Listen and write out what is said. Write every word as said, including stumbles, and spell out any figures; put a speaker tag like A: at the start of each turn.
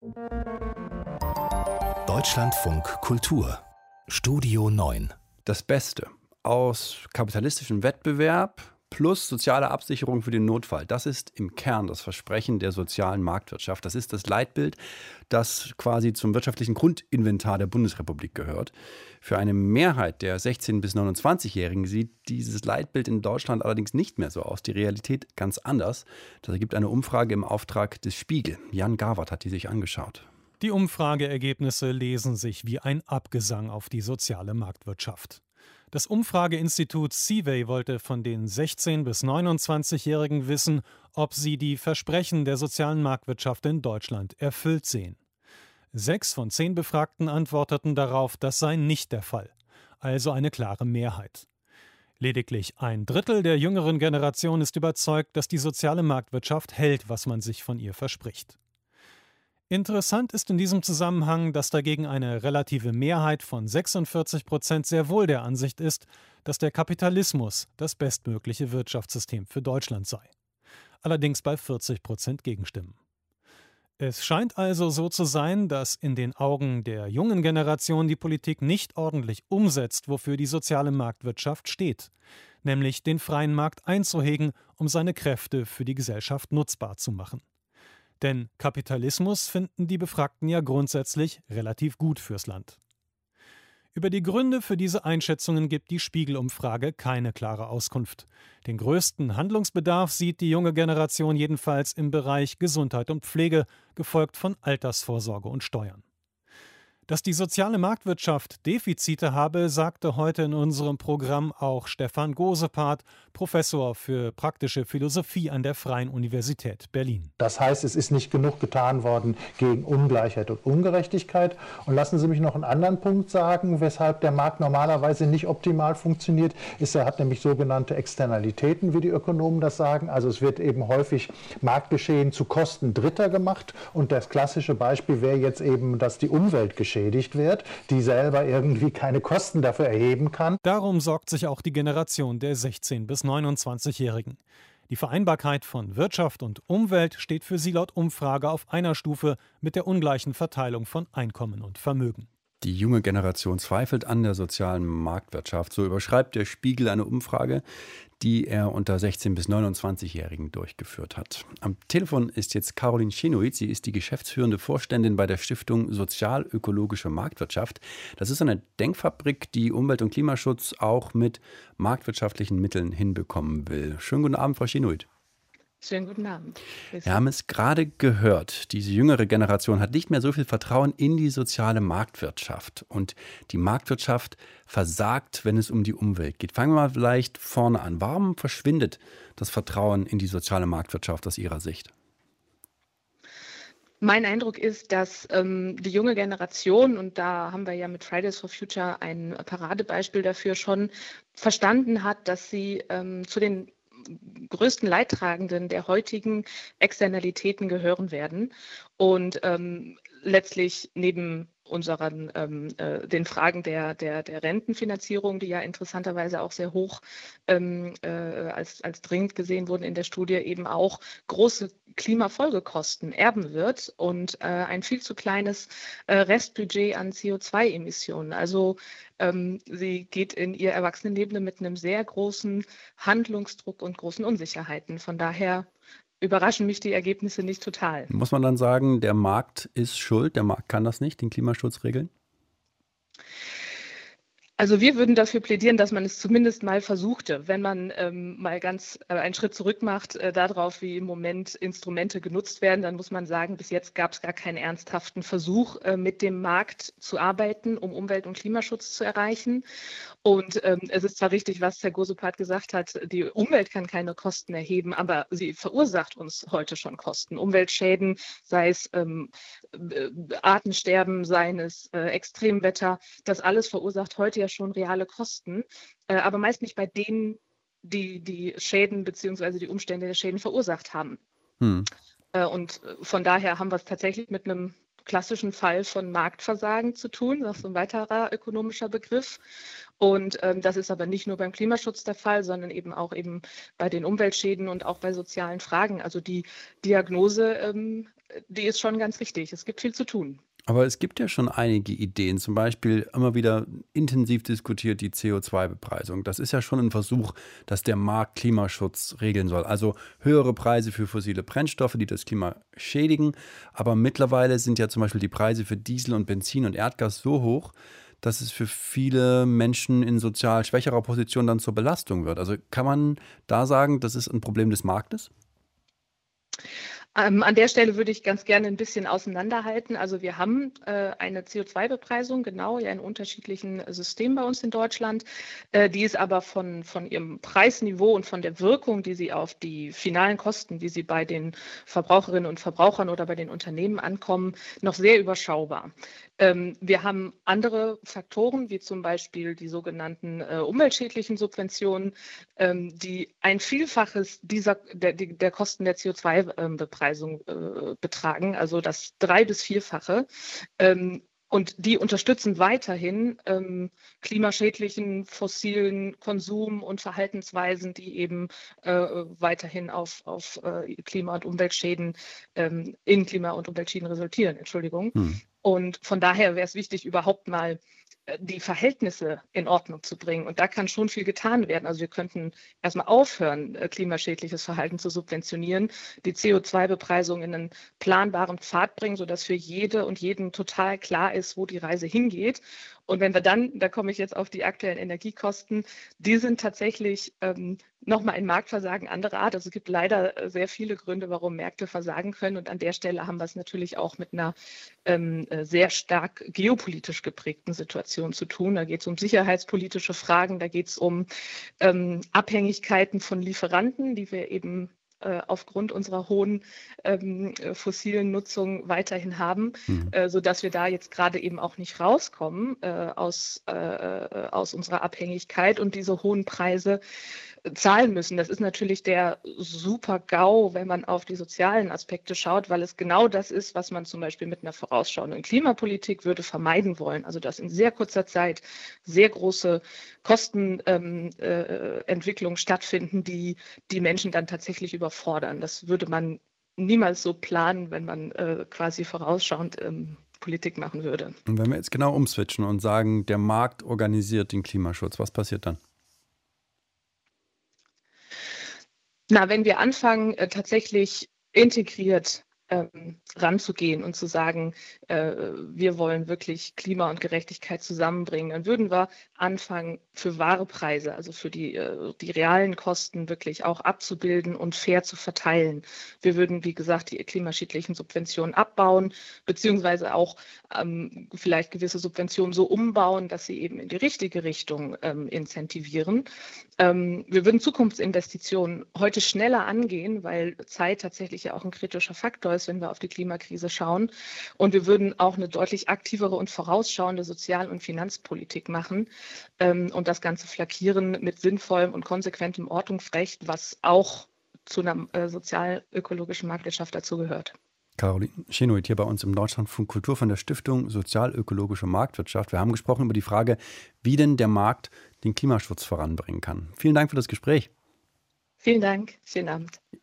A: Deutschlandfunk Kultur Studio neun.
B: Das Beste aus kapitalistischem Wettbewerb plus soziale Absicherung für den Notfall. Das ist im Kern das Versprechen der sozialen Marktwirtschaft. Das ist das Leitbild, das quasi zum wirtschaftlichen Grundinventar der Bundesrepublik gehört. Für eine Mehrheit der sechzehn- bis neunundzwanzigjährigen sieht dieses Leitbild in Deutschland allerdings nicht mehr so aus. Die Realität ganz anders. Das ergibt eine Umfrage im Auftrag des Spiegel. Jan Gawert hat die sich angeschaut.
C: Die Umfrageergebnisse lesen sich wie ein Abgesang auf die soziale Marktwirtschaft. Das Umfrageinstitut Civey wollte von den sechzehn- bis neunundzwanzigjährigen wissen, ob sie die Versprechen der sozialen Marktwirtschaft in Deutschland erfüllt sehen. Sechs von zehn Befragten antworteten darauf, das sei nicht der Fall, also eine klare Mehrheit. Lediglich ein Drittel der jüngeren Generation ist überzeugt, dass die soziale Marktwirtschaft hält, was man sich von ihr verspricht. Interessant ist in diesem Zusammenhang, dass dagegen eine relative Mehrheit von sechsundvierzig Prozent sehr wohl der Ansicht ist, dass der Kapitalismus das bestmögliche Wirtschaftssystem für Deutschland sei. Allerdings bei vierzig Prozent Gegenstimmen. Es scheint also so zu sein, dass in den Augen der jungen Generation die Politik nicht ordentlich umsetzt, wofür die soziale Marktwirtschaft steht, nämlich den freien Markt einzuhegen, um seine Kräfte für die Gesellschaft nutzbar zu machen. Denn Kapitalismus finden die Befragten ja grundsätzlich relativ gut fürs Land. Über die Gründe für diese Einschätzungen gibt die Spiegel-Umfrage keine klare Auskunft. Den größten Handlungsbedarf sieht die junge Generation jedenfalls im Bereich Gesundheit und Pflege, gefolgt von Altersvorsorge und Steuern. Dass die soziale Marktwirtschaft Defizite habe, sagte heute in unserem Programm auch Stefan Gosepart, Professor für praktische Philosophie an der Freien Universität Berlin.
D: Das heißt, es ist nicht genug getan worden gegen Ungleichheit und Ungerechtigkeit. Und lassen Sie mich noch einen anderen Punkt sagen, weshalb der Markt normalerweise nicht optimal funktioniert, ist, er hat nämlich sogenannte Externalitäten, wie die Ökonomen das sagen. Also es wird eben häufig Marktgeschehen zu Kosten Dritter gemacht. Und das klassische Beispiel wäre jetzt eben, dass die Umwelt geschieht. Wird, die selber irgendwie keine Kosten dafür erheben kann.
C: Darum sorgt sich auch die Generation der sechzehn- bis neunundzwanzigjährigen. Die Vereinbarkeit von Wirtschaft und Umwelt steht für sie laut Umfrage auf einer Stufe mit der ungleichen Verteilung von Einkommen und Vermögen.
B: Die junge Generation zweifelt an der sozialen Marktwirtschaft. So überschreibt der Spiegel eine Umfrage, die er unter sechzehn- bis neunundzwanzigjährigen durchgeführt hat. Am Telefon ist jetzt Caroline Schenoid. Sie ist die geschäftsführende Vorständin bei der Stiftung Sozial-Ökologische Marktwirtschaft. Das ist eine Denkfabrik, die Umwelt- und Klimaschutz auch mit marktwirtschaftlichen Mitteln hinbekommen will. Schönen guten Abend, Frau Schenoid.
E: Schönen guten Abend.
B: Wir haben es gerade gehört, diese jüngere Generation hat nicht mehr so viel Vertrauen in die soziale Marktwirtschaft. Und die Marktwirtschaft versagt, wenn es um die Umwelt geht. Fangen wir mal vielleicht vorne an. Warum verschwindet das Vertrauen in die soziale Marktwirtschaft aus Ihrer Sicht?
E: Mein Eindruck ist, dass ähm, die junge Generation, und da haben wir ja mit Fridays for Future ein Paradebeispiel dafür schon, verstanden hat, dass sie ähm, zu den größten Leidtragenden der heutigen Externalitäten gehören werden und ähm, letztlich neben unseren ähm, äh, den Fragen der, der, der Rentenfinanzierung, die ja interessanterweise auch sehr hoch ähm, äh, als, als dringend gesehen wurden in der Studie, eben auch große Klimafolgekosten erben wird und äh, ein viel zu kleines äh, Restbudget an C O zwei Emissionen. Also ähm, sie geht in ihr Erwachsenenleben mit einem sehr großen Handlungsdruck und großen Unsicherheiten. Von daher überraschen mich die Ergebnisse nicht total.
B: Muss man dann sagen, der Markt ist schuld, der Markt kann das nicht, den Klimaschutz regeln?
E: Also wir würden dafür plädieren, dass man es zumindest mal versuchte, wenn man ähm, mal ganz äh, einen Schritt zurück macht äh, darauf, wie im Moment Instrumente genutzt werden, dann muss man sagen, bis jetzt gab es gar keinen ernsthaften Versuch, äh, mit dem Markt zu arbeiten, um Umwelt- und Klimaschutz zu erreichen. Und ähm, es ist zwar richtig, was Herr Gosepart gesagt hat, die Umwelt kann keine Kosten erheben, aber sie verursacht uns heute schon Kosten. Umweltschäden, sei es ähm, äh, Artensterben, seien es äh, Extremwetter, das alles verursacht heute ja schon reale Kosten, äh, aber meist nicht bei denen, die die Schäden bzw. die Umstände der Schäden verursacht haben. Hm. Äh, und von daher haben wir es tatsächlich mit einem klassischen Fall von Marktversagen zu tun. Das ist so ein weiterer ökonomischer Begriff. Und ähm, das ist aber nicht nur beim Klimaschutz der Fall, sondern eben auch eben bei den Umweltschäden und auch bei sozialen Fragen. Also die Diagnose ähm, die ist schon ganz richtig. Es gibt viel zu tun.
B: Aber es gibt ja schon einige Ideen, zum Beispiel immer wieder intensiv diskutiert die C O zwei Bepreisung. Das ist ja schon ein Versuch, dass der Markt Klimaschutz regeln soll. Also höhere Preise für fossile Brennstoffe, die das Klima schädigen. Aber mittlerweile sind ja zum Beispiel die Preise für Diesel und Benzin und Erdgas so hoch, dass es für viele Menschen in sozial schwächerer Position dann zur Belastung wird. Also kann man da sagen, das ist ein Problem des Marktes?
E: Ähm, an der Stelle würde ich ganz gerne ein bisschen auseinanderhalten. Also wir haben äh, eine C O zwei Bepreisung, genau, ja in unterschiedlichen Systemen bei uns in Deutschland. Äh, die ist aber von, von ihrem Preisniveau und von der Wirkung, die sie auf die finalen Kosten, die sie bei den Verbraucherinnen und Verbrauchern oder bei den Unternehmen ankommen, noch sehr überschaubar. Ähm, wir haben andere Faktoren, wie zum Beispiel die sogenannten äh, umweltschädlichen Subventionen, ähm, die ein Vielfaches dieser, der, der Kosten der C O zwei Bepreisung äh, betragen, also das drei- bis vierfache. Ähm, und die unterstützen weiterhin ähm, klimaschädlichen fossilen Konsum und Verhaltensweisen, die eben äh, weiterhin auf, auf äh, Klima- und Umweltschäden, ähm, in Klima- und Umweltschäden resultieren. Entschuldigung. Hm. Und von daher wäre es wichtig, überhaupt mal die Verhältnisse in Ordnung zu bringen. Und da kann schon viel getan werden. Also wir könnten erstmal aufhören, klimaschädliches Verhalten zu subventionieren, die C O zwei Bepreisung in einen planbaren Pfad bringen, sodass für jede und jeden total klar ist, wo die Reise hingeht. Und wenn wir dann, da komme ich jetzt auf die aktuellen Energiekosten, die sind tatsächlich ähm, nochmal ein Marktversagen anderer Art. Also es gibt leider sehr viele Gründe, warum Märkte versagen können. Und an der Stelle haben wir es natürlich auch mit einer ähm, sehr stark geopolitisch geprägten Situation zu tun. Da geht es um sicherheitspolitische Fragen, da geht es um ähm, Abhängigkeiten von Lieferanten, die wir eben aufgrund unserer hohen ähm, fossilen Nutzung weiterhin haben, mhm. äh, sodass wir da jetzt gerade eben auch nicht rauskommen äh, aus, äh, aus unserer Abhängigkeit und diese hohen Preise zahlen müssen. Das ist natürlich der Super-GAU, wenn man auf die sozialen Aspekte schaut, weil es genau das ist, was man zum Beispiel mit einer vorausschauenden Klimapolitik würde vermeiden wollen. Also dass in sehr kurzer Zeit sehr große Kostenentwicklungen ähm, äh, stattfinden, die die Menschen dann tatsächlich überfordern. Das würde man niemals so planen, wenn man äh, quasi vorausschauend ähm, Politik machen würde.
B: Und wenn wir jetzt genau umswitchen und sagen, der Markt organisiert den Klimaschutz, was passiert dann?
E: Na, wenn wir anfangen, äh, tatsächlich integriert ähm, ranzugehen und zu sagen, äh, wir wollen wirklich Klima und Gerechtigkeit zusammenbringen, dann würden wir anfangen, für wahre Preise, also für die, äh, die realen Kosten wirklich auch abzubilden und fair zu verteilen. Wir würden, wie gesagt, die klimaschädlichen Subventionen abbauen, beziehungsweise auch ähm, vielleicht gewisse Subventionen so umbauen, dass sie eben in die richtige Richtung ähm, incentivieren. Ähm, wir würden Zukunftsinvestitionen heute schneller angehen, weil Zeit tatsächlich ja auch ein kritischer Faktor ist, wenn wir auf die Klimakrise schauen. Und wir würden auch eine deutlich aktivere und vorausschauende Sozial- und Finanzpolitik machen ähm, und das Ganze flankieren mit sinnvollem und konsequentem Ordnungsrecht, was auch zu einer äh, sozial-ökologischen Marktwirtschaft dazugehört.
B: Caroline Schenoid hier bei uns im Deutschlandfunk Kultur von der Stiftung Sozial-Ökologische Marktwirtschaft. Wir haben gesprochen über die Frage, wie denn der Markt den Klimaschutz voranbringen kann. Vielen Dank für das Gespräch.
E: Vielen Dank. Schönen Abend.